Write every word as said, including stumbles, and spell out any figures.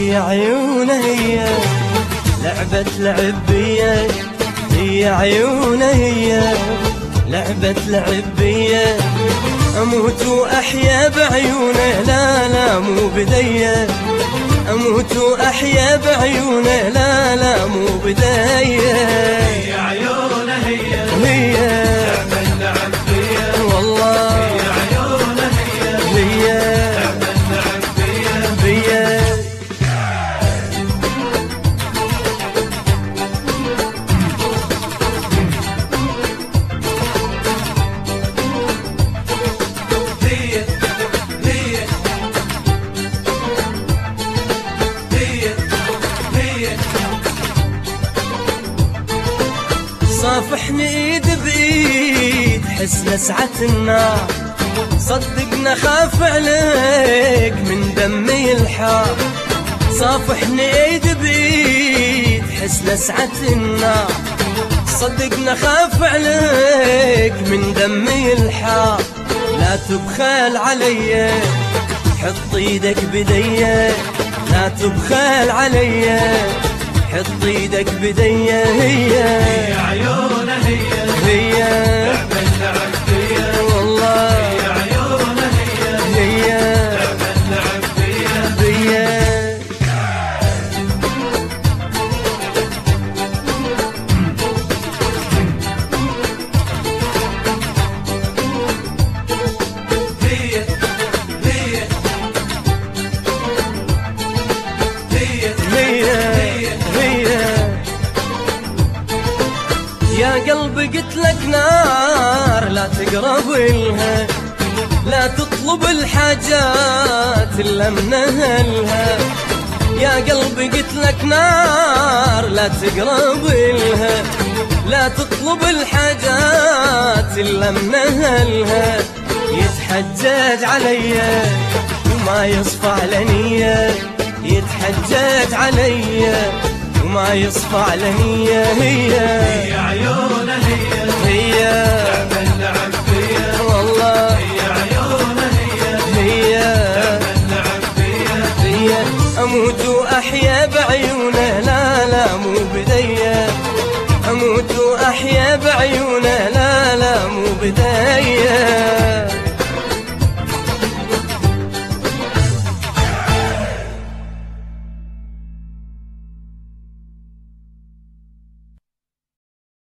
هي عيونه هي لعبة لعب بيا، هي عيونه هي لعبة لعب بيا، أموت وأحيا بعيونه لا لا مو بديا، أموت وأحيا بعيونه لا لا مو بديا. هي عيونه هي هي لعبة لعب بيا، والله هي عيونه هي هي لعبة لعب بيا بيا. هي هي هي هي صافحني ايد بايد حس لسعة النار، صدقنا خاف عليك من دمي الحار، صافحني ايد بايد حس لسعة النار، صدقنا خاف عليك من دمي الحار، لا تبخل علي حط ايدك بديا، لا تبخل علي حط ايدك بديا. هي هي عيونه هي هي لعبة لعب بيا، والله هي عيونه هي هي لعبة لعب بيا بيا. هي هي هي هي هي يا قلبي قلت لك نار لا تقرب لها، لا تطلب الحاجات الا من اهلها، يا قلبي قلت لك نار لا تقرب لها، لا تطلب الحاجات الا من اهلها، يتحجج علي وما يصفى على نيه، يتحجج علي وما يصفى على نيه. هي هي عيونه هي هي لعبة لعب بيا، والله هي عيونه هي هي لعبة لعب بيا هي أموت وأحيا بعيونه لا لا مو بديا، أموت وأحيا بعيونه لا لا مو بديا.